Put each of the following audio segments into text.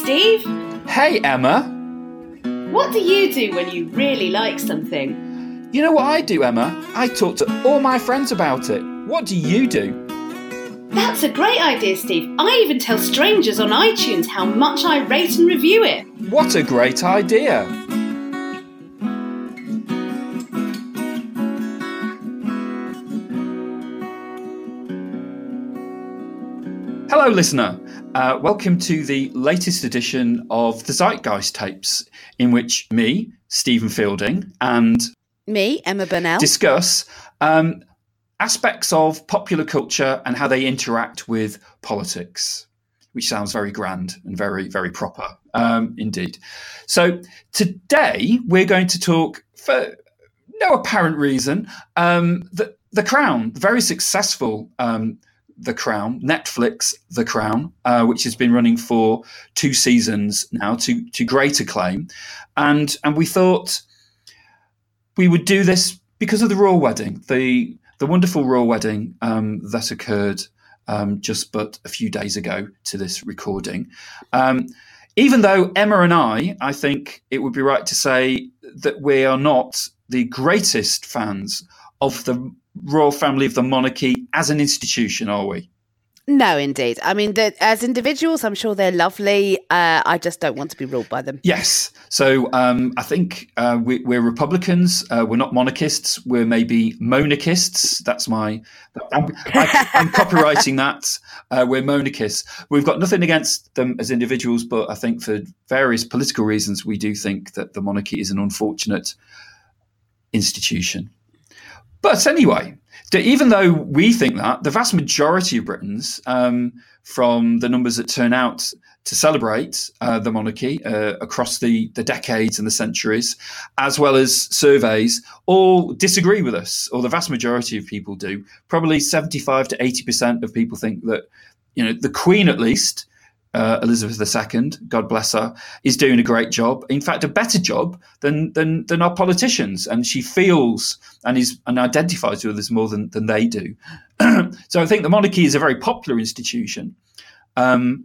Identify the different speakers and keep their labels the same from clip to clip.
Speaker 1: Steve.
Speaker 2: Hey, Emma.
Speaker 1: What do you do when you really like something?
Speaker 2: You know what I do, Emma? I talk to all my friends about it. What do you do?
Speaker 1: That's a great idea, Steve. I even tell strangers on iTunes how much I rate and review it.
Speaker 2: What a great idea. Hello, listener. Welcome to the latest edition of the Zeitgeist Tapes, in which me, Stephen Fielding, and
Speaker 3: me, Emma Burnell,
Speaker 2: discuss aspects of popular culture and how they interact with politics, which sounds very grand and very, very proper indeed. So today we're going to talk, for no apparent reason, The Crown, the very successful The Crown, Netflix The Crown, which has been running for 2 seasons now to great acclaim. And we thought we would do this because of the royal wedding, the wonderful royal wedding that occurred just but a few days ago to this recording. Even though Emma and I think it would be right to say that we are not the greatest fans of the royal family of the monarchy as an institution, are we?
Speaker 3: No, indeed. I mean, as individuals, I'm sure they're lovely. I just don't want to be ruled by them.
Speaker 2: Yes. So I think we're Republicans. We're not monarchists. We're maybe monarchists. That's I'm copywriting that. We're monarchists. We've got nothing against them as individuals, but I think for various political reasons, we do think that the monarchy is an unfortunate institution. But anyway, even though we think that, the vast majority of Britons, from the numbers that turn out to celebrate the monarchy across the decades and the centuries, as well as surveys, all disagree with us, or the vast majority of people do. Probably 75 to 80% of people think that, the Queen at least, Elizabeth II, God bless her, is doing a great job. In fact, a better job than our politicians, and she feels and identifies with us more than they do. So I think the monarchy is a very popular institution, and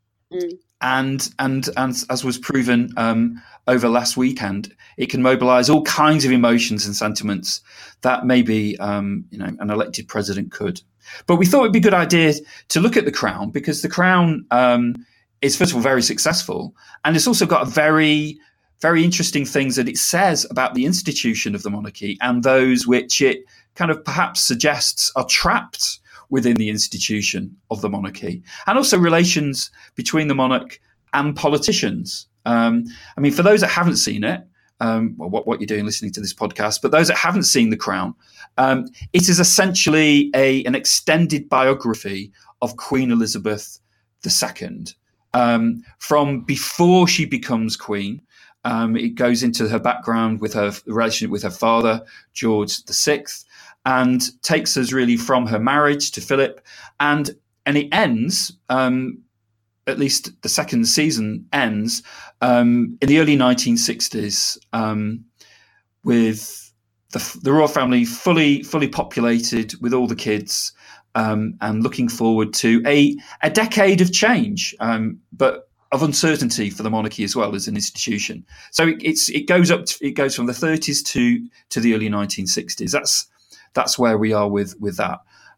Speaker 2: as was proven over last weekend, it can mobilise all kinds of emotions and sentiments that maybe an elected president could. But we thought it'd be a good idea to look at The Crown, because The Crown is, first of all, very successful. And it's also got very, very interesting things that it says about the institution of the monarchy and those which it kind of perhaps suggests are trapped within the institution of the monarchy. And also relations between the monarch and politicians. For those that haven't seen it, what you're doing listening to this podcast, but those that haven't seen The Crown, it is essentially an extended biography of Queen Elizabeth II. From before she becomes queen, it goes into her background with her relationship with her father, George VI, and takes us really from her marriage to Philip. And it ends, at least the second season ends, in the early 1960s, with the royal family fully populated with all the kids, and looking forward to a decade of change, but of uncertainty for the monarchy as well as an institution. So it goes from the 30s to the early 1960s. That's where we are with that.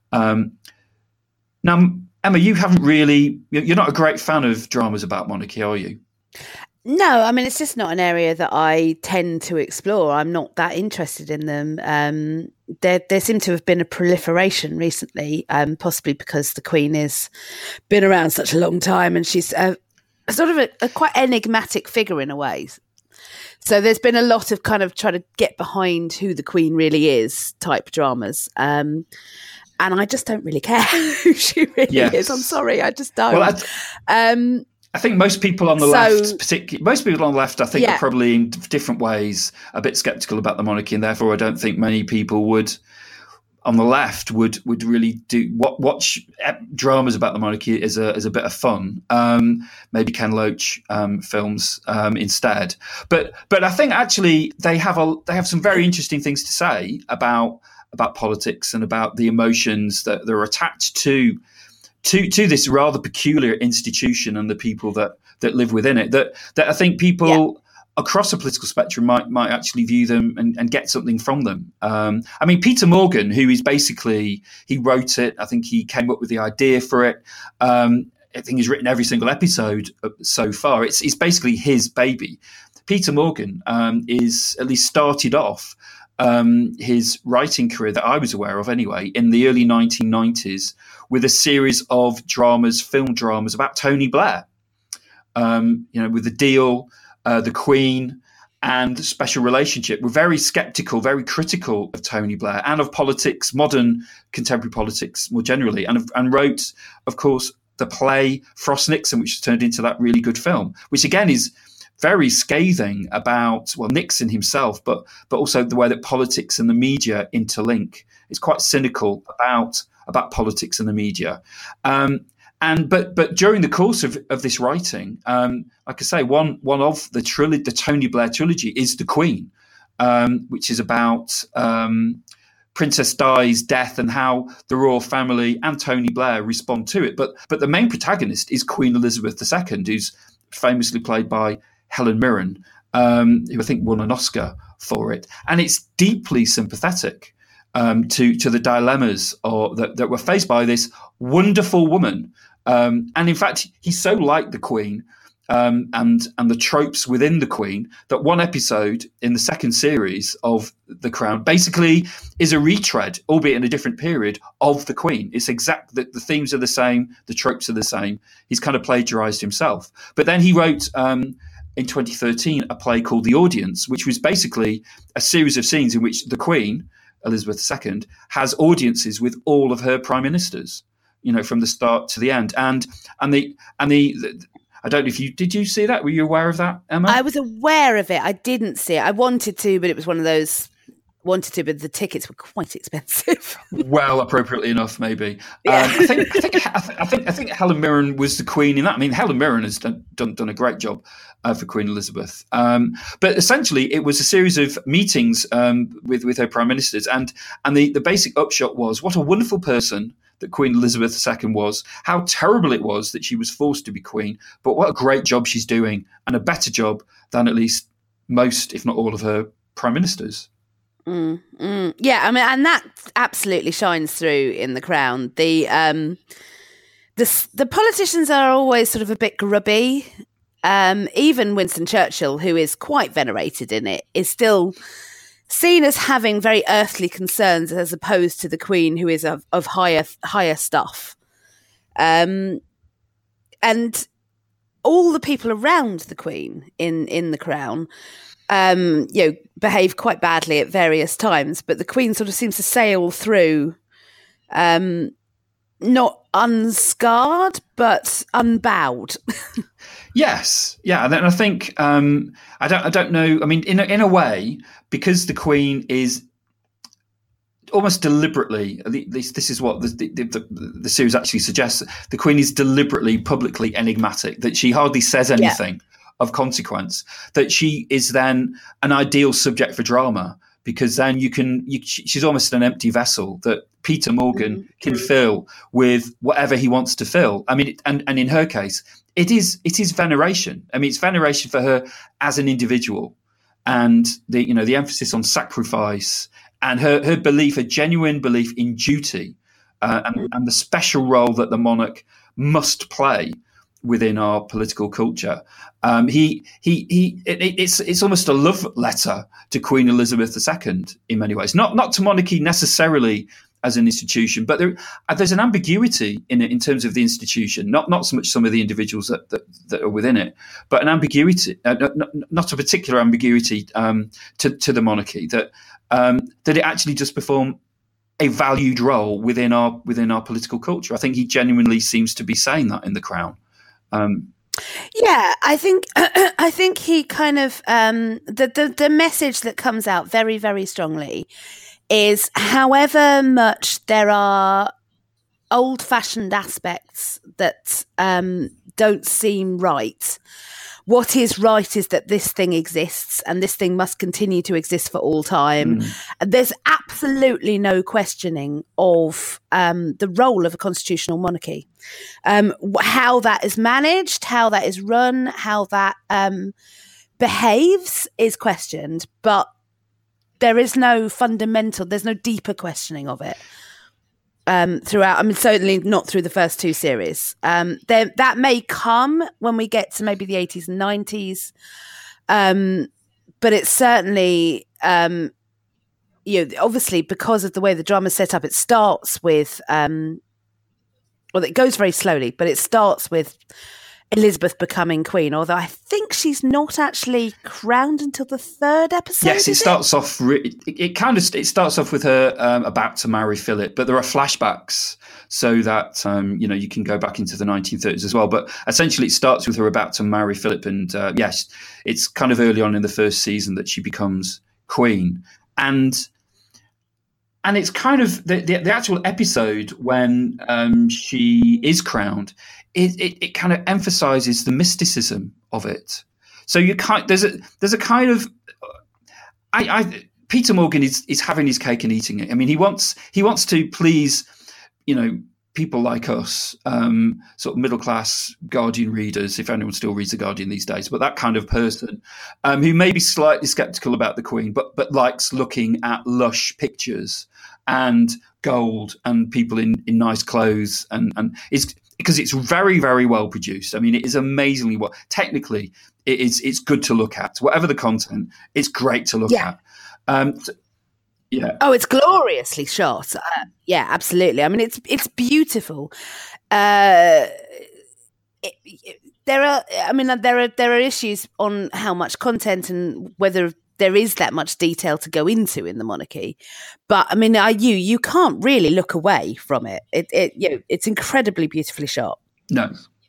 Speaker 2: Now, Emma, you're not a great fan of dramas about monarchy, are you?
Speaker 3: No, I mean, it's just not an area that I tend to explore. I'm not that interested in them. There seemed to have been a proliferation recently, possibly because the Queen has been around such a long time, and she's sort of a quite enigmatic figure in a way. So there's been a lot of kind of trying to get behind who the Queen really is type dramas. And I just don't really care who she really is. I'm sorry, I just don't.
Speaker 2: Well, I think most people on the left, particularly most people on the left, I think are probably in different ways a bit sceptical about the monarchy, and therefore I don't think many people on the left would really watch dramas about the monarchy as a bit of fun. Maybe Ken Loach films instead. But I think actually they have some very interesting things to say about politics and about the emotions that are attached to this rather peculiar institution and the people that that live within it that I think people across a political spectrum might actually view them and get something from them. I mean, Peter Morgan, who is basically, he wrote it. I think he came up with the idea for it. I think he's written every single episode so far. It's basically his baby. Peter Morgan is at least started off his writing career that I was aware of anyway, in the early 1990s with a series of film dramas about Tony Blair, with The Deal, The Queen, and Special Relationship. Were very sceptical, very critical of Tony Blair and of politics, modern contemporary politics more generally, and wrote, of course, the play Frost Nixon, which turned into that really good film, which again is very scathing about, well, Nixon himself, but also the way that politics and the media interlink. It's quite cynical about politics and the media. But during the course of this writing, like I say, one of the Tony Blair trilogy is The Queen, which is about Princess Di's death and how the royal family and Tony Blair respond to it. But the main protagonist is Queen Elizabeth II, who's famously played by Helen Mirren, who I think won an Oscar for it. And it's deeply sympathetic to the dilemmas that were faced by this wonderful woman. And in fact, he's so like the Queen and the tropes within the Queen that one episode in the second series of The Crown basically is a retread, albeit in a different period, of the Queen. It's exact that the themes are the same, the tropes are the same. He's kind of plagiarized himself. But then he wrote in 2013 a play called The Audience, which was basically a series of scenes in which the Queen, Elizabeth II, has audiences with all of her prime ministers, from the start to the end. And the I don't know if did you see that? Were you aware of that, Emma? I
Speaker 3: was aware of it. I didn't see it. I wanted to, but it was one of those but the tickets were quite expensive.
Speaker 2: Well, appropriately enough, maybe. Yeah. I think Helen Mirren was the Queen in that. I mean, Helen Mirren has done a great job for Queen Elizabeth. But essentially, it was a series of meetings with her prime ministers, and the basic upshot was what a wonderful person that Queen Elizabeth II was, how terrible it was that she was forced to be queen, but what a great job she's doing, and a better job than at least most, if not all, of her prime ministers.
Speaker 3: Yeah, I mean, and that absolutely shines through in The Crown. The politicians are always sort of a bit grubby. Even Winston Churchill, who is quite venerated in it, is still seen as having very earthly concerns, as opposed to the Queen, who is of higher stuff. And all the people around the Queen in The Crown, behave quite badly at various times, but the Queen sort of seems to sail through, not unscarred, but unbowed.
Speaker 2: Yes, yeah, and then I think I don't know. I mean, in a way, because the Queen is almost deliberately, at least this is what the series actually suggests. The Queen is deliberately publicly enigmatic; that she hardly says anything of consequence. That she is then an ideal subject for drama, because then she's almost an empty vessel that Peter Morgan can fill with whatever he wants to fill. I mean, and in her case, it is veneration. I mean, it's veneration for her as an individual, and the emphasis on sacrifice and her belief, a genuine belief in duty, and the special role that the monarch must play within our political culture. It's almost a love letter to Queen Elizabeth II in many ways, not to monarchy necessarily as an institution, but there's an ambiguity in it in terms of the institution, not so much some of the individuals that are within it, but an ambiguity, not a particular ambiguity to the monarchy, that it actually does perform a valued role within our political culture. I think he genuinely seems to be saying that in The Crown.
Speaker 3: Yeah, I think he kind of the message that comes out very, very strongly is, however much there are old-fashioned aspects that don't seem right, what is right is that this thing exists and this thing must continue to exist for all time. And there's absolutely no questioning of the role of a constitutional monarchy. How that is managed, how that is run, how that behaves is questioned, but there is no there's no deeper questioning of it. Throughout, I mean, certainly not through the first two series. That may come when we get to maybe the 80s and 90s, but it's certainly, obviously because of the way the drama's set up, it starts with, it goes very slowly, but it starts with Elizabeth becoming queen, although I think she's not actually crowned until the third episode.
Speaker 2: Yes, it starts off. It starts off with her about to marry Philip, but there are flashbacks so that you can go back into the 1930s as well. But essentially, it starts with her about to marry Philip, and yes, it's kind of early on in the first season that she becomes queen, and it's kind of the actual episode when she is crowned. It kind of emphasizes the mysticism of it. So there's a kind of Peter Morgan is having his cake and eating it. I mean, he wants to please, people like us, sort of middle class Guardian readers, if anyone still reads the Guardian these days, but that kind of person who may be slightly skeptical about the Queen, but likes looking at lush pictures and gold and people in nice clothes and is. Because it's very, very well produced. I mean, it is amazingly well. Technically, it's good to look at. Whatever the content, it's great to look at. Yeah.
Speaker 3: Oh, it's gloriously shot. Yeah, absolutely. I mean, it's beautiful. There are issues on how much content and whether there is that much detail to go into in the monarchy, but I mean, you can't really look away from it. It's incredibly beautifully shot.
Speaker 2: No.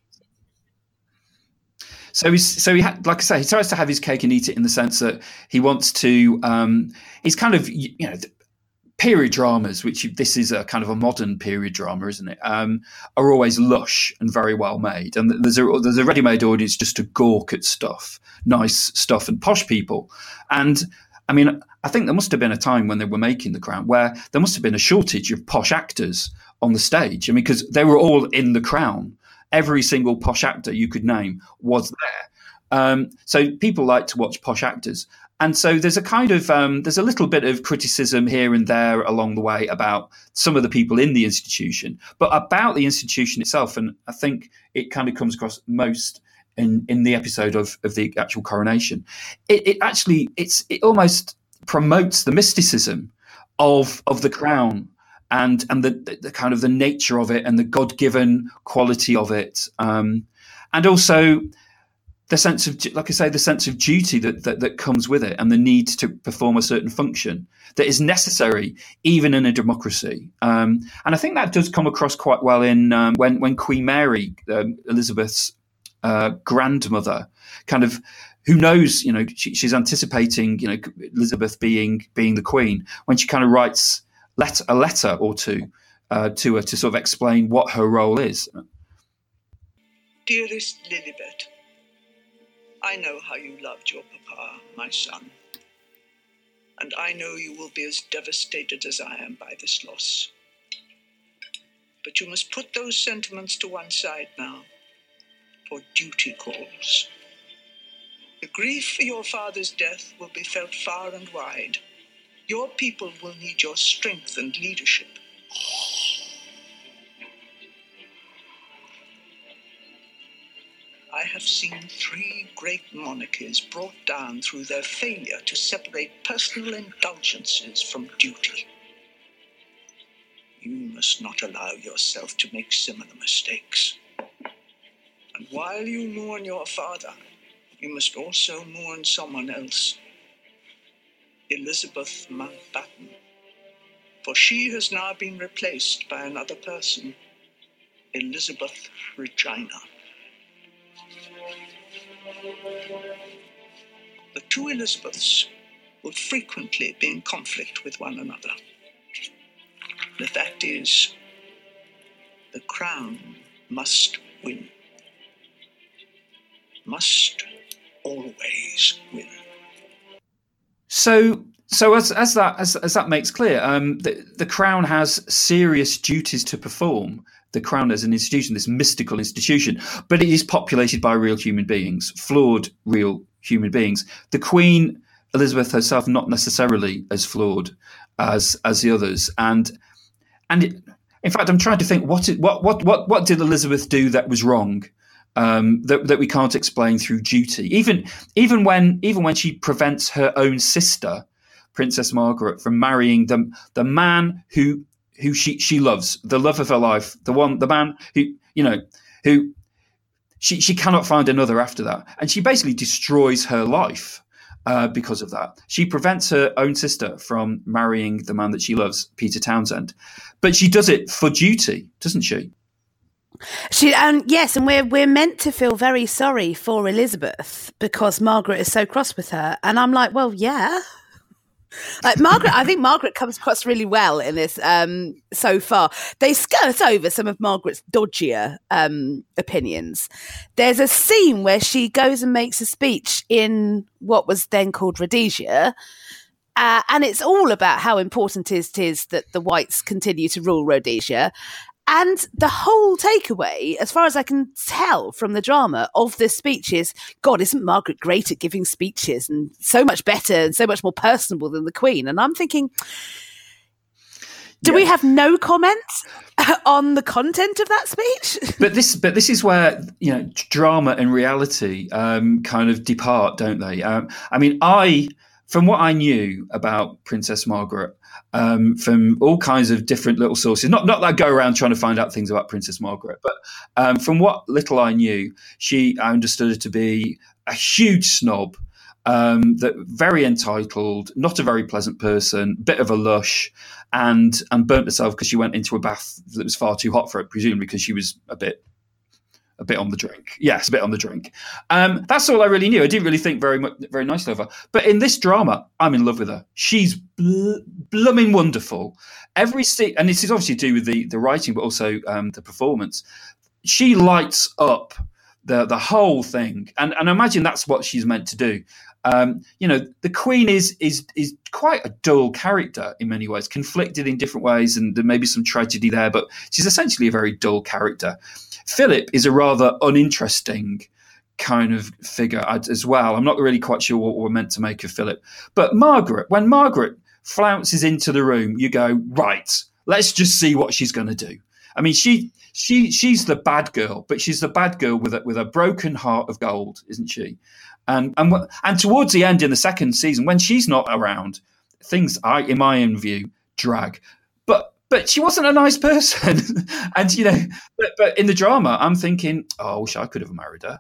Speaker 2: So he had, like I say, he tries to have his cake and eat it in the sense that he wants to. He's kind of period dramas, which this is a kind of a modern period drama, isn't it? Are always lush and very well made, and there's a ready-made audience just to gawk at stuff, nice stuff, and posh people. And I mean, I think there must have been a time when they were making The Crown where there must have been a shortage of posh actors on the stage. I mean, because they were all in The Crown. Every single posh actor you could name was there. So people like to watch posh actors. And so there's a kind of there's a little bit of criticism here and there along the way about some of the people in the institution, but about the institution itself. And I think it kind of comes across most in the episode of the actual coronation. It almost promotes the mysticism of the Crown and the kind of the nature of it and the God-given quality of it, and also the sense of, like I say, the sense of duty that comes with it, and the need to perform a certain function that is necessary even in a democracy. And I think that does come across quite well in when Queen Mary, Elizabeth's grandmother, kind of, who knows, she's anticipating, Elizabeth being the Queen, when she kind of writes a letter or two to her to sort of explain what her role is.
Speaker 4: Dearest Lilibet, I know how you loved your papa, my son, and I know you will be as devastated as I am by this loss. But you must put those sentiments to one side now, for duty calls. The grief for your father's death will be felt far and wide. Your people will need your strength and leadership. I have seen 3 great monarchies brought down through their failure to separate personal indulgences from duty. You must not allow yourself to make similar mistakes. And while you mourn your father, you must also mourn someone else, Elizabeth Mountbatten, for she has now been replaced by another person, Elizabeth Regina. The two Elizabeths will frequently be in conflict with one another. The fact is, the Crown must win. Must always win.
Speaker 2: So as that makes clear, the Crown has serious duties to perform. The Crown as an institution, this mystical institution, but it is populated by real human beings, flawed real human beings. The Queen, Elizabeth herself, not necessarily as flawed as the others, and in fact, I'm trying to think what did Elizabeth do that was wrong, that we can't explain through duty. Even when she prevents her own sister, Princess Margaret, from marrying the man who she loves, the love of her life, the man who she cannot find another after that, and she basically destroys her life because of that. She prevents her own sister from marrying the man that she loves, Peter Townsend, but she does it for duty, doesn't she?
Speaker 3: Yes, and we're meant to feel very sorry for Elizabeth because Margaret is so cross with her, and I'm like, well, yeah. Like Margaret, I think Margaret comes across really well in this so far. They skirt over some of Margaret's dodgier opinions. There's a scene where she goes and makes a speech in what was then called Rhodesia, and it's all about how important it is that the whites continue to rule Rhodesia. And the whole takeaway, as far as I can tell from the drama of this speech, is, God, isn't Margaret great at giving speeches and so much better and so much more personable than the Queen? And I'm thinking, do we have no comments on the content of that speech? But
Speaker 2: this is where drama and reality kind of depart, don't they? From what I knew about Princess Margaret, from all kinds of different little sources, not that I go around trying to find out things about Princess Margaret, but from what little I knew, I understood her to be a huge snob, that very entitled, not a very pleasant person, bit of a lush, and burnt herself because she went into a bath that was far too hot for her, presumably because she was a bit on the drink. Yes, a bit on the drink. That's all I really knew. I didn't really think very nicely of her. But in this drama, I'm in love with her. She's blooming wonderful. Every scene, and this is obviously to do with the writing, but also the performance. She lights up the whole thing, and I imagine that's what she's meant to do. The Queen is quite a dull character in many ways, conflicted in different ways, and there may be some tragedy there, but she's essentially a very dull character. Philip is a rather uninteresting kind of figure as well. I'm not really quite sure what we're meant to make of Philip. But when Margaret flounces into the room, you go, right, let's just see what she's going to do. I mean, she's the bad girl, but she's the bad girl with a broken heart of gold, isn't she? And towards the end in the second season, when she's not around, things, in my own view, drag. But she wasn't a nice person. And, but in the drama, I'm thinking, I wish I could have married her.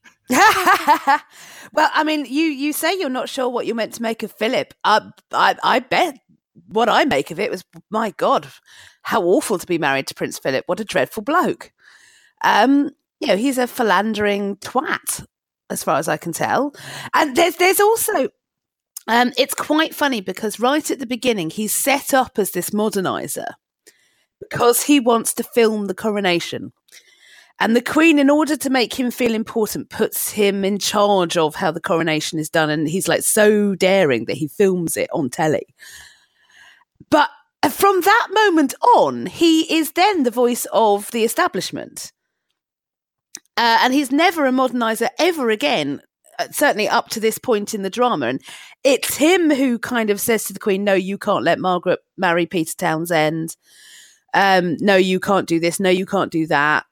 Speaker 3: Well, I mean, you say you're not sure what you're meant to make of Philip. I bet what I make of it was, my God, how awful to be married to Prince Philip. What a dreadful bloke. He's a philandering twat, as far as I can tell. And there's also... it's quite funny because right at the beginning, he's set up as this modernizer because he wants to film the coronation. And the Queen, in order to make him feel important, puts him in charge of how the coronation is done. And he's like so daring that he films it on telly. But from that moment on, he is then the voice of the establishment. And he's never a modernizer ever again, certainly up to this point in the drama. And it's him who kind of says to the Queen, no, you can't let Margaret marry Peter Townsend. No, you can't do this. No, you can't do that.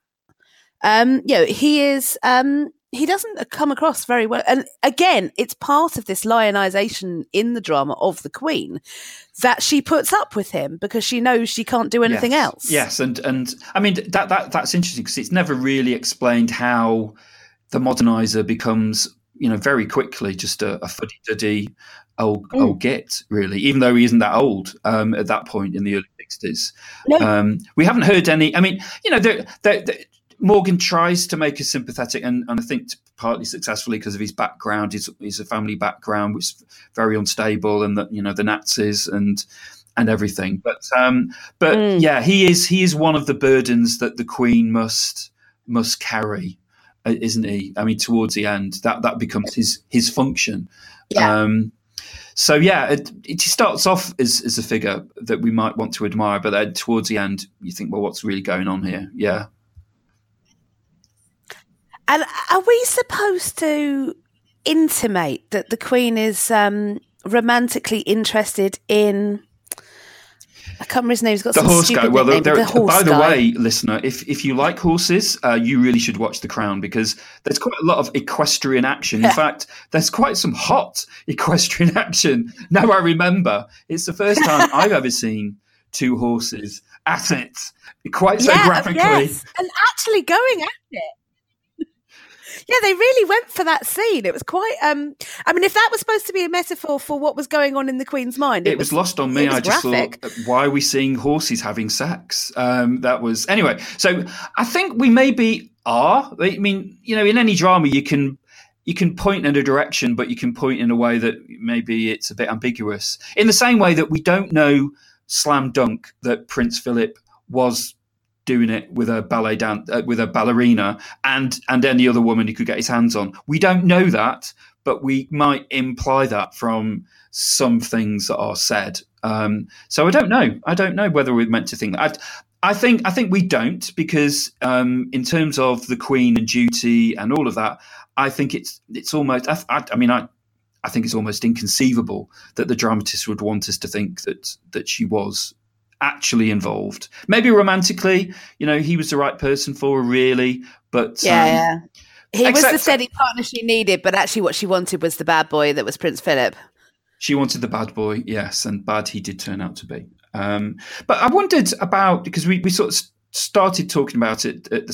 Speaker 3: He doesn't come across very well. And again, it's part of this lionization in the drama of the Queen that she puts up with him because she knows she can't do anything else.
Speaker 2: Yes. And I mean, that's interesting because it's never really explained how the modernizer becomes, very quickly just a fuddy-duddy old git, really, even though he isn't that old at that point in the early 60s. No. We haven't heard any. I mean, Morgan tries to make us sympathetic, and I think partly successfully because of his background, his family background, which is very unstable, and the Nazis and everything. But yeah, he is one of the burdens that the Queen must carry. isn't he? I mean, towards the end, that becomes his function.
Speaker 3: Yeah.
Speaker 2: So yeah, it starts off as a figure that we might want to admire, but then towards the end, you think, well, what's really going on here? Yeah.
Speaker 3: And are we supposed to intimate that the Queen is romantically interested in? I can't remember his name. He's got
Speaker 2: the
Speaker 3: some
Speaker 2: horse
Speaker 3: stupid
Speaker 2: guy. Well,
Speaker 3: nickname, the horse
Speaker 2: by the
Speaker 3: guy.
Speaker 2: way, listener, if you like horses, you really should watch The Crown, because there's quite a lot of equestrian action. In fact, there's quite some hot equestrian action. Now I remember, it's the first time I've ever seen two horses at it quite so graphically.
Speaker 3: Yes, and actually going at it. Yeah, they really went for that scene. It was quite. I mean, if that was supposed to be a metaphor for what was going on in the Queen's mind,
Speaker 2: it was lost on me. I just
Speaker 3: graphic.
Speaker 2: thought, why are we seeing horses having sex? That was anyway. So I think we maybe are. I mean, in any drama, you can point in a direction, but you can point in a way that maybe it's a bit ambiguous. In the same way that we don't know slam dunk that Prince Philip was doing it with a ballet dance, with a ballerina and any other woman he could get his hands on. We don't know that, but we might imply that from some things that are said. So I don't know whether we're meant to think that. I think we don't, because in terms of the Queen and duty and all of that, I think it's almost. I think it's almost inconceivable that the dramatists would want us to think that she was actually involved. Maybe romantically, he was the right person for her, really. But
Speaker 3: he was the steady partner she needed, but actually what she wanted was the bad boy that was Prince Philip.
Speaker 2: She wanted the bad boy, yes, and bad he did turn out to be. But I wondered about, because we sort of started talking about it at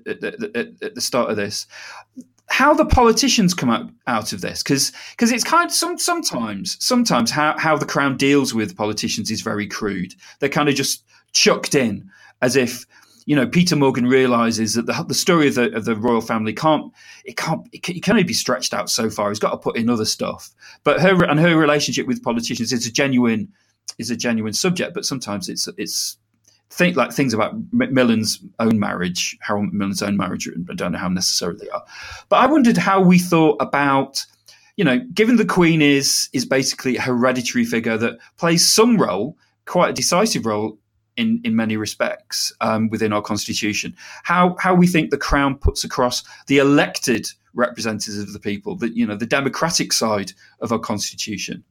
Speaker 2: the start of this, how the politicians come out of this, because it's kind of sometimes how the Crown deals with politicians is very crude. They're kind of just chucked in as if, Peter Morgan realizes that the story of the royal family can only be stretched out so far. He's got to put in other stuff. But her relationship with politicians is a genuine subject. But sometimes it's things about Macmillan's own marriage, Harold Macmillan's own marriage. I don't know how necessary they are. But I wondered how we thought about, given the Queen is basically a hereditary figure that plays some role, quite a decisive role in many respects within our constitution, how we think the Crown puts across the elected representatives of the people, the democratic side of our constitution.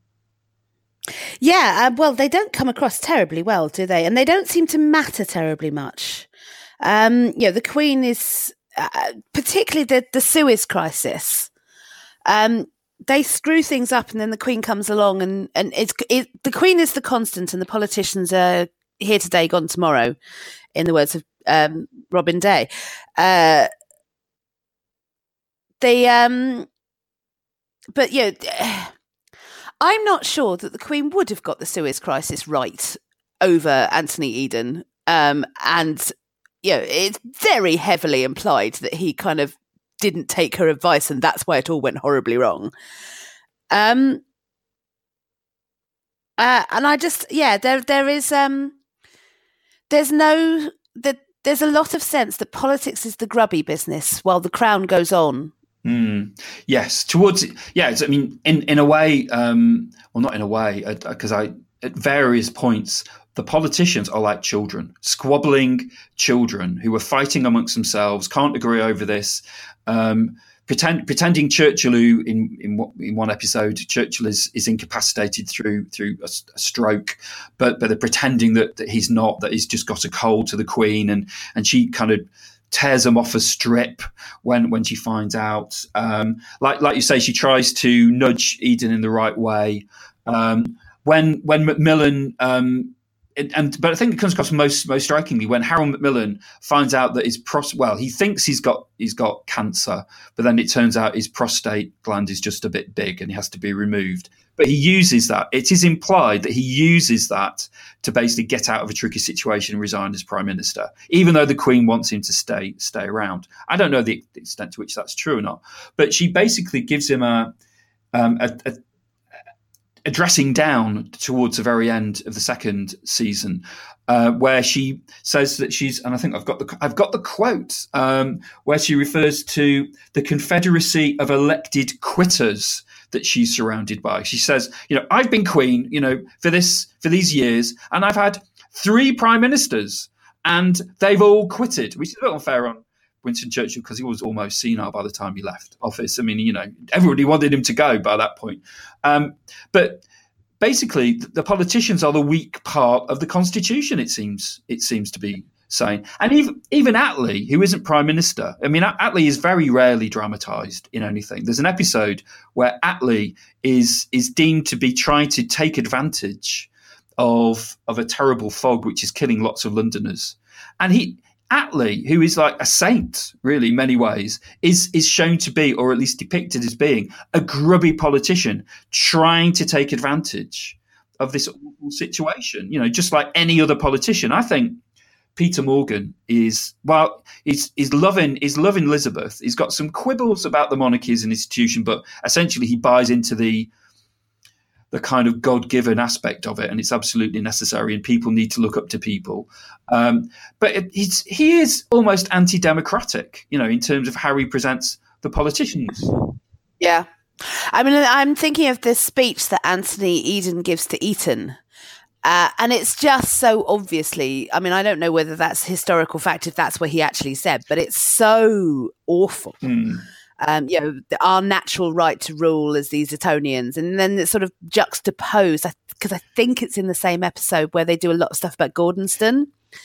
Speaker 3: Yeah, well, they don't come across terribly well, do they? And they don't seem to matter terribly much. The Queen is, particularly the Suez crisis. They screw things up, and then the Queen comes along, and the Queen is the constant, and the politicians are here today, gone tomorrow, in the words of Robin Day. I'm not sure that the Queen would have got the Suez crisis right over Anthony Eden. And it's very heavily implied that he kind of didn't take her advice, and that's why it all went horribly wrong. And I just, there's a lot of sense that politics is the grubby business while the Crown goes on.
Speaker 2: Yes, I mean, in a way, well, not in a way, because at various points, the politicians are like children, squabbling children who are fighting amongst themselves, can't agree over this. Pretending Churchill, who in one episode, Churchill is incapacitated through a stroke, but they're pretending that he's not, that he's just got a cold to the Queen, and she kind of tears them off a strip when she finds out. Like you say, she tries to nudge Eden in the right way. When Macmillan, but I think it comes across most strikingly when Harold Macmillan finds out that he thinks he's got cancer, but then it turns out his prostate gland is just a bit big and he has to be removed. But he uses that. It is implied that he uses that to basically get out of a tricky situation and resign as Prime Minister, even though the Queen wants him to stay around. I don't know the extent to which that's true or not, but she basically gives him addressing down towards the very end of the second season, where she says that she's, and I think I've got the quote, where she refers to the confederacy of elected quitters that she's surrounded by. She says, I've been queen, for these years, and I've had 3 prime ministers, and they've all quitted, which is a bit unfair on Winston Churchill because he was almost senile by the time he left office. I mean, everybody wanted him to go by that point. But basically, the politicians are the weak part of the constitution. It seems to be saying, and even Attlee, who isn't prime minister. I mean, Attlee is very rarely dramatised in anything. There's an episode where Attlee is deemed to be trying to take advantage of a terrible fog which is killing lots of Londoners, and Attlee, who is like a saint, really, in many ways, is shown to be, or at least depicted as being, a grubby politician trying to take advantage of this awful situation. Just like any other politician. I think Peter Morgan is loving Elizabeth. He's got some quibbles about the monarchy as an institution, but essentially he buys into the kind of God-given aspect of it, and it's absolutely necessary, and people need to look up to people. But he is almost anti-democratic, in terms of how he presents the politicians.
Speaker 3: Yeah. I mean, I'm thinking of this speech that Anthony Eden gives to Eton. And it's just so obviously, I mean, I don't know whether that's historical fact, if that's what he actually said, but it's so awful. Our natural right to rule as these Etonians, and then it's sort of juxtaposed, because I think it's in the same episode where they do a lot of stuff about Gordonston,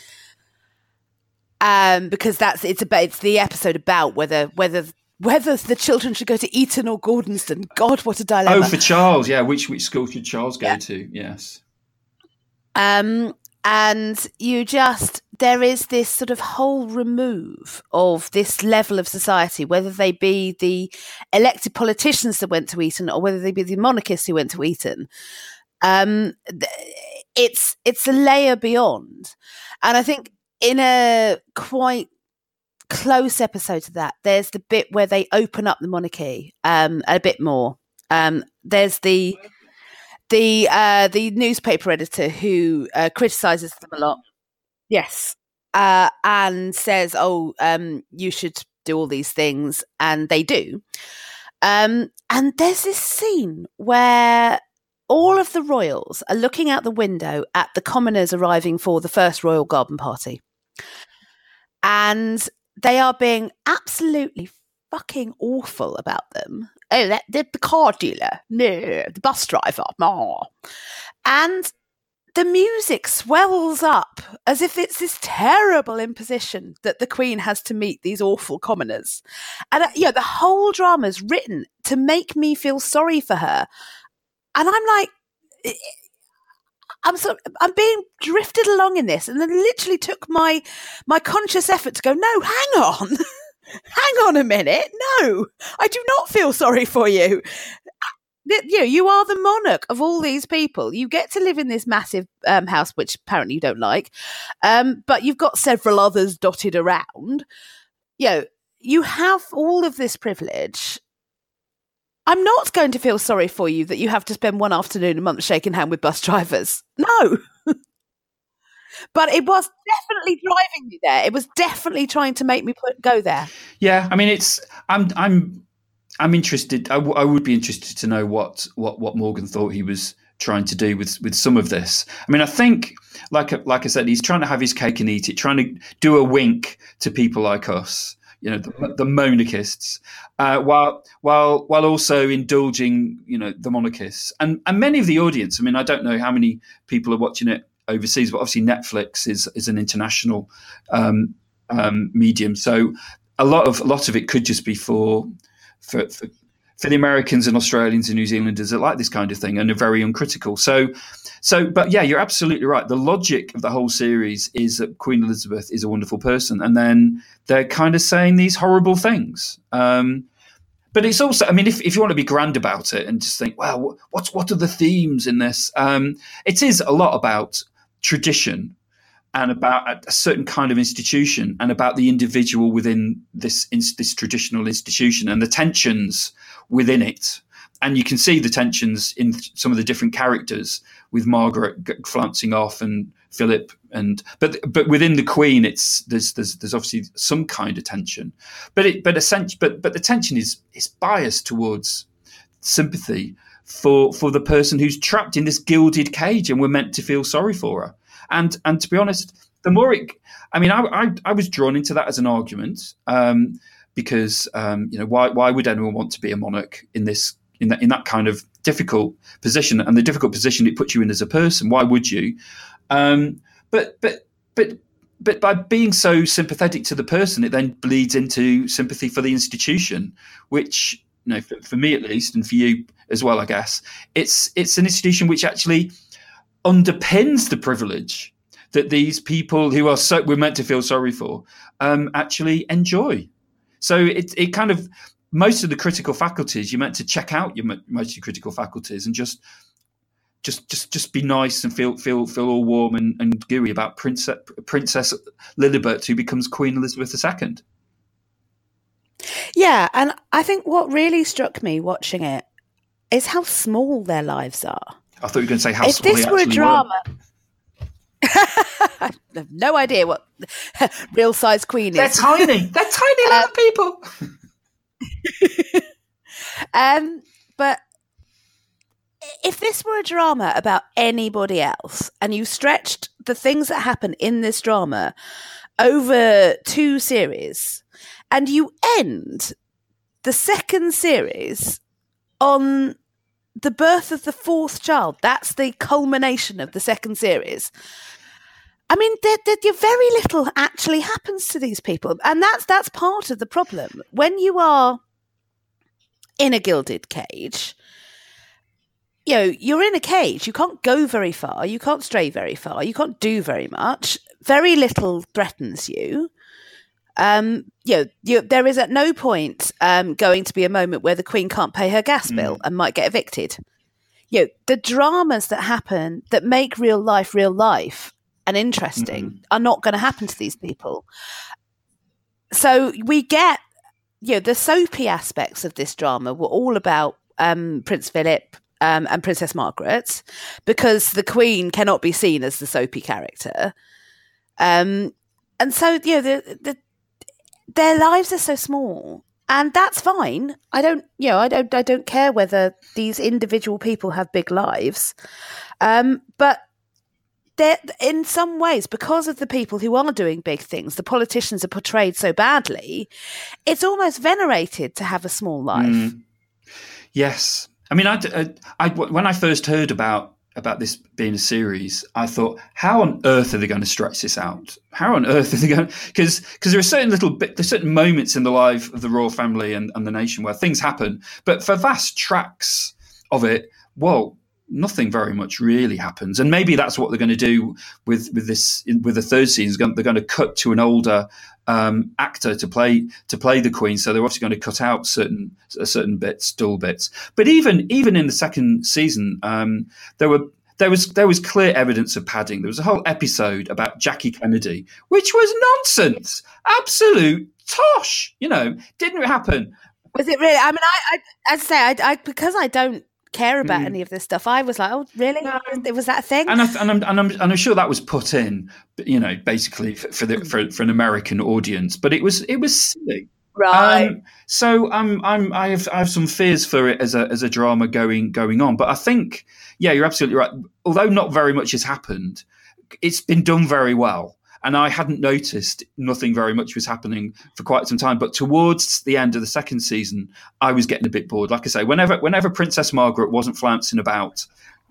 Speaker 3: because it's the episode about whether the children should go to Eton or Gordonston. God, what a dilemma!
Speaker 2: Oh, for Charles, yeah, which school should Charles go to? Yes.
Speaker 3: And there is this sort of whole remove of this level of society, whether they be the elected politicians that went to Eton or whether they be the monarchists who went to Eton. It's a layer beyond. And I think in a quite close episode to that, there's the bit where they open up the monarchy a bit more. There's the newspaper editor who criticises them a lot. Yes. And says, you should do all these things. And they do. And there's this scene where all of the royals are looking out the window at the commoners arriving for the first royal garden party. And they are being absolutely fucking awful about them. Oh, the car dealer. No, the bus driver. No. And the music swells up as if it's this terrible imposition that the Queen has to meet these awful commoners. And, the whole drama's written to make me feel sorry for her. And I'm like, I'm being drifted along in this, and then literally took my conscious effort to go, no, hang on. Hang on a minute. No, I do not feel sorry for you. You are the monarch of all these people. You get to live in this massive house, which apparently you don't like, but you've got several others dotted around. You have all of this privilege. I'm not going to feel sorry for you that you have to spend one afternoon a month shaking hand with bus drivers. No. But it was definitely driving me there. It was definitely trying to make me go there.
Speaker 2: Yeah, I mean, I'm interested. I would be interested to know what Morgan thought he was trying to do with some of this. I mean, I think, like I said, he's trying to have his cake and eat it, trying to do a wink to people like us, the monarchists, while also indulging, the monarchists and many of the audience. I mean, I don't know how many people are watching it overseas, but obviously Netflix is an international medium, so a lot of it could just be for the Americans and Australians and New Zealanders that like this kind of thing and are very uncritical. So, but yeah, you're absolutely right. The logic of the whole series is that Queen Elizabeth is a wonderful person, and then they're kind of saying these horrible things. But it's also, I mean, if you want to be grand about it and just think, well, what are the themes in this? It is a lot about tradition and about a certain kind of institution and about the individual within this traditional institution and the tensions within it And you can see the tensions in some of the different characters, with Margaret flouncing off and Philip, but within the Queen, there's obviously some kind of tension, but the tension is biased towards sympathy for the person who's trapped in this gilded cage, and we're meant to feel sorry for her. And to be honest, the more I was drawn into that as an argument, because why would anyone want to be a monarch in that kind of difficult position, and the difficult position it puts you in as a person? Why would you? But by being so sympathetic to the person, it then bleeds into sympathy for the institution, which, for me at least, and for you as well, I guess, it's an institution which actually underpins the privilege that these people who we're meant to feel sorry for actually enjoy. So it kind of, most of the critical faculties, you're meant to check out most of your critical faculties and just be nice and feel all warm and gooey about Princess Lilibet, who becomes Queen Elizabeth II.
Speaker 3: Yeah, and I think what really struck me watching it is how small their lives are.
Speaker 2: I thought you were going to say how small they
Speaker 3: actually were. If this were a drama, I have no idea what real size Queen is.
Speaker 2: They're tiny. They're tiny little people.
Speaker 3: But if this were a drama about anybody else, and you stretched the things that happen in this drama over 2 series, and you end the second series on the birth of the 4th child, that's the culmination of the second series. I mean, very little actually happens to these people, and that's part of the problem. When you are in a gilded cage, you're in a cage. You can't go very far. You can't stray very far. You can't do very much. Very little threatens you. There is at no point going to be a moment where the Queen can't pay her gas bill and might get evicted. The dramas that happen that make real life and interesting are not going to happen to these people. So we get, the soapy aspects of this drama were all about Prince Philip and Princess Margaret, because the Queen cannot be seen as the soapy character. And so, their lives are so small, and that's fine. I don't care whether these individual people have big lives. But they're, in some ways, because of the people who are doing big things, the politicians are portrayed so badly, it's almost venerated to have a small life.
Speaker 2: Yes. I mean, when I first heard about this being a series, I thought, how on earth are they going to stretch this out? How on earth are they going? Because there are certain moments in the life of the royal family and the nation where things happen, but for vast tracts of it, nothing very much really happens. And maybe that's what they're going to do with the third season. They're going to cut to an older actor to play the Queen, so they're obviously going to cut out certain bits, dull bits. But even in the second season, there was clear evidence of padding. There was a whole episode about Jackie Kennedy, which was nonsense, absolute tosh. Didn't happen.
Speaker 3: Was it really? I mean, I because I don't care about any of this stuff, I was like, oh really? No. Was that a thing?
Speaker 2: And I'm sure that was put in, basically for an American audience, but it was silly,
Speaker 3: right?
Speaker 2: So I have some fears for it as a drama going on, but I think you're absolutely right. Although not very much has happened, it's been done very well. And I hadn't noticed nothing very much was happening for quite some time. But towards the end of the second season, I was getting a bit bored. Like I say, whenever Princess Margaret wasn't flouncing about,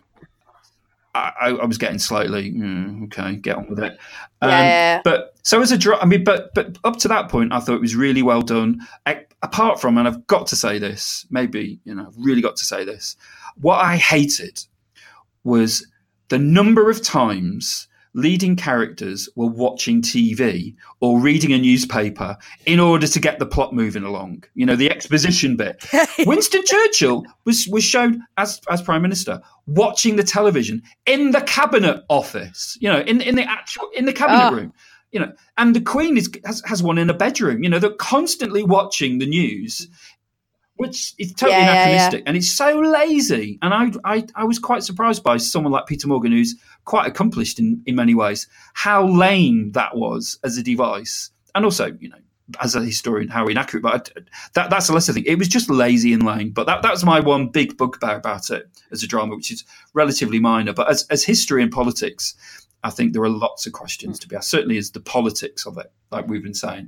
Speaker 2: I was getting slightly, okay, get on with it. But so as but up to that point, I thought it was really well done. Apart from, and I've got to say this, maybe, I've really got to say this. What I hated was the number of times leading characters were watching TV or reading a newspaper in order to get the plot moving along. The exposition bit. Winston Churchill was shown as Prime Minister watching the television in the cabinet office. In the cabinet room. And the Queen has one in a bedroom. They're constantly watching the news which is totally anachronistic, and it's so lazy. And I was quite surprised by someone like Peter Morgan, who's quite accomplished in many ways, how lame that was as a device, and also, as a historian, how inaccurate. But that's a lesser thing. It was just lazy and lame. But that's my one big bugbear about it as a drama, which is relatively minor. But as history and politics, I think there are lots of questions to be asked. Certainly, as the politics of it, like we've been saying.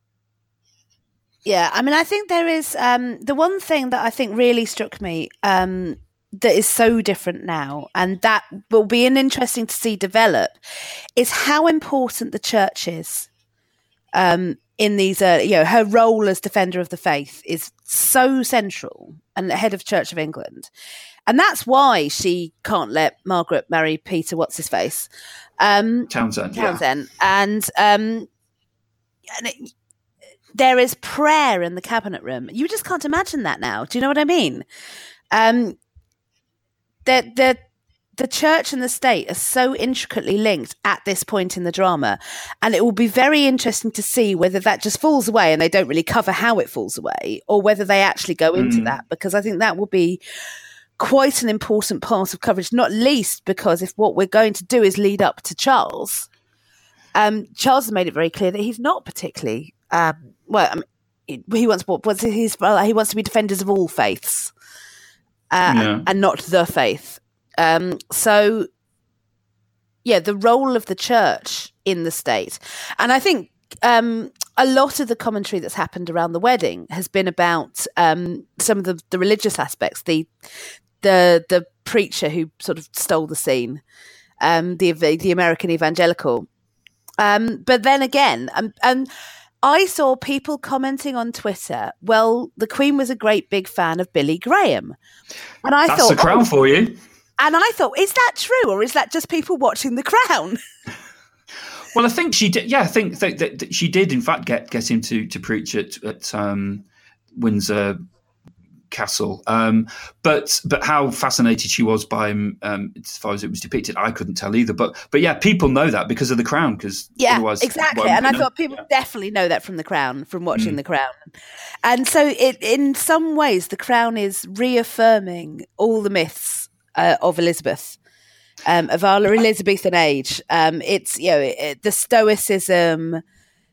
Speaker 3: Yeah, I mean, I think there is the one thing that I think really struck me that is so different now, and that will be interesting to see develop, is how important the church is in these. Her role as defender of the faith is so central, and the head of Church of England, and that's why she can't let Margaret marry Peter. What's his face?
Speaker 2: Townsend,
Speaker 3: and there is prayer in the cabinet room. You just can't imagine that now. Do you know what I mean? The church and the state are so intricately linked at this point in the drama, and it will be very interesting to see whether that just falls away and they don't really cover how it falls away, or whether they actually go into that, because I think that will be quite an important part of coverage, not least because if what we're going to do is lead up to Charles, Charles has made it very clear that he's not particularly he wants to be defenders of all faiths and not the faith. So the role of the church in the state, and I think a lot of the commentary that's happened around the wedding has been about some of the religious aspects. The preacher who sort of stole the scene, the American evangelical. But then again, and I saw people commenting on Twitter, well, the Queen was a great big fan of Billy Graham. And I
Speaker 2: That's the Crown for you.
Speaker 3: And I thought, is that true, or is that just people watching The Crown?
Speaker 2: Well, I think she did. Yeah, I think that she did, in fact, get him to preach at Windsor Castle. But how fascinated she was by him, as far as it was depicted, I couldn't tell either. But yeah, people know that because of The Crown. Otherwise,
Speaker 3: exactly. And I thought people definitely know that from The Crown, from watching The Crown. And so, in some ways, The Crown is reaffirming all the myths of Elizabeth. Of our Elizabethan age. It's the stoicism,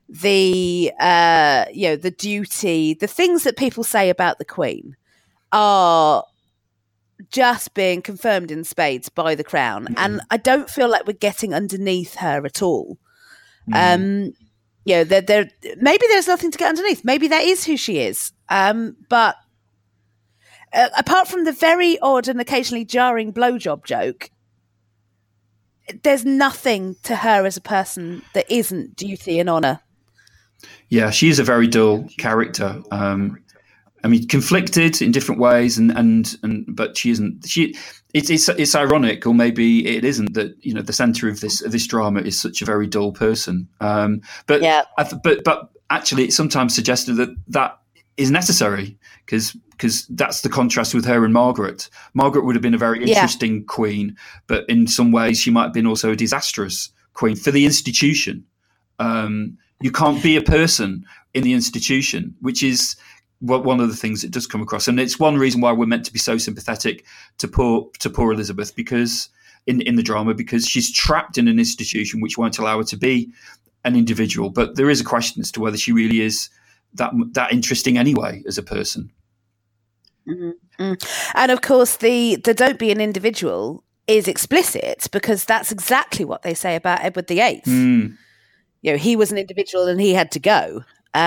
Speaker 3: the duty, the things that people say about the Queen are just being confirmed in spades by The Crown. And I don't feel like we're getting underneath her at all. Maybe there's nothing to get underneath. Maybe that is who she is. But apart from the very odd and occasionally jarring blowjob joke, there's nothing to her as a person that isn't duty and honour.
Speaker 2: Yeah, she is a very dull character. Conflicted in different ways, but she isn't. It's ironic, or maybe it isn't, that the centre of this drama is such a very dull person. But actually, it's sometimes suggested that is necessary because that's the contrast with her and Margaret. Margaret would have been a very interesting queen, but in some ways she might have been also a disastrous queen for the institution. You can't be a person in the institution, which is one of the things that does come across. And it's one reason why we're meant to be so sympathetic to poor Elizabeth, because in the drama, because she's trapped in an institution which won't allow her to be an individual. But there is a question as to whether she really is that interesting anyway as a person.
Speaker 3: Mm-hmm. And of course, the don't be an individual is explicit, because that's exactly what they say about Edward VIII. He was an individual and he had to go.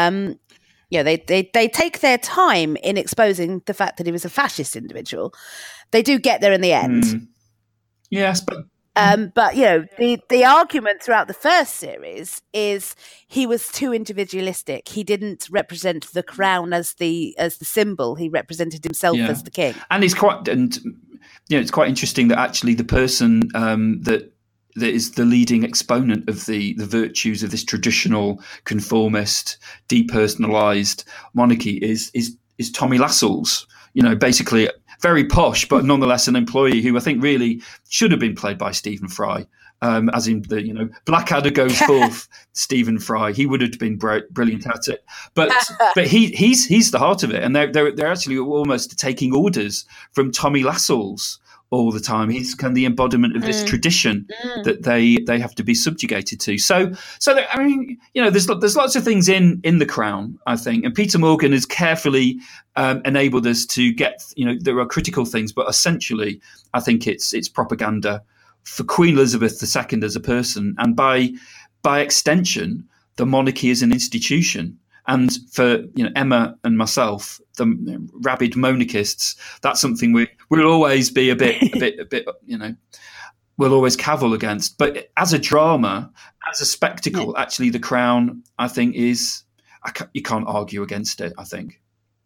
Speaker 3: They take their time in exposing the fact that he was a fascist individual. They do get there in the end.
Speaker 2: Yes, but
Speaker 3: the argument throughout the first series is he was too individualistic. He didn't represent the crown as the symbol. He represented himself as the king.
Speaker 2: And it's quite interesting that actually the person that is the leading exponent of the virtues of this traditional conformist, depersonalized monarchy is Tommy Lascelles. Basically very posh, but nonetheless an employee who I think really should have been played by Stephen Fry. as in the Blackadder goes forth. Stephen Fry, he would have been brilliant at it, but he's the heart of it, and they're actually almost taking orders from Tommy Lascelles all the time. He's kind of the embodiment of this tradition that they have to be subjugated to. So I mean, there's lots of things in The Crown, I think, and Peter Morgan has carefully enabled us to get. There are critical things, but essentially, I think it's propaganda for Queen Elizabeth II as a person, and by extension, the monarchy as an institution. And for Emma and myself, the rabid monarchists, that's something we'll always be a bit we'll always cavil against. But as a drama, as a spectacle, actually, The Crown, I think, is you can't argue against it. I think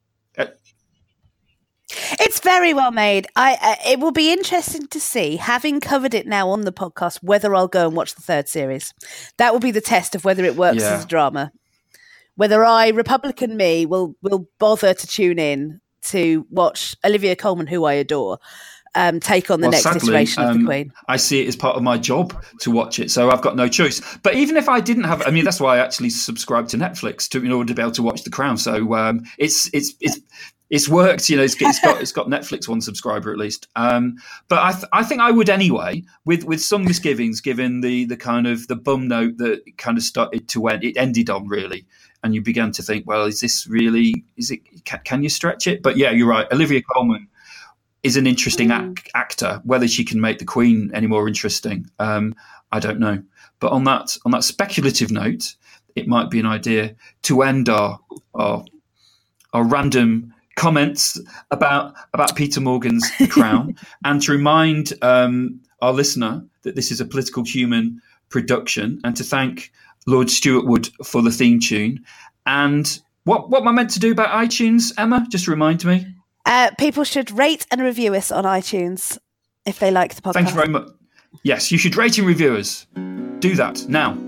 Speaker 3: it's very well made. It will be interesting to see, having covered it now on the podcast, whether I'll go and watch the third series. That will be the test of whether it works as a drama. Whether Republican me, will bother to tune in to watch Olivia Colman, who I adore, take on the next iteration of the Queen. I
Speaker 2: see it as part of my job to watch it, so I've got no choice. But even if I didn't have, that's why I actually subscribed to Netflix in order to be able to watch The Crown. So it's worked. It's got Netflix one subscriber at least. But I think I would anyway, with some misgivings, given the kind of the bum note that it kind of started to end. It ended on, really. And you began to think, well, is it? Can you stretch it? But yeah, you're right. Olivia Colman is an interesting actor. Whether she can make the Queen any more interesting, I don't know. But on that speculative note, it might be an idea to end our random comments about Peter Morgan's The Crown, and to remind our listener that this is a Political Human production, and to thank Lord Stuart Wood for the theme tune. And what am I meant to do about iTunes, Emma? Just remind me.
Speaker 3: People should rate and review us on iTunes if they like the podcast.
Speaker 2: Thank you very much. Yes, you should rate and review us. Do that now.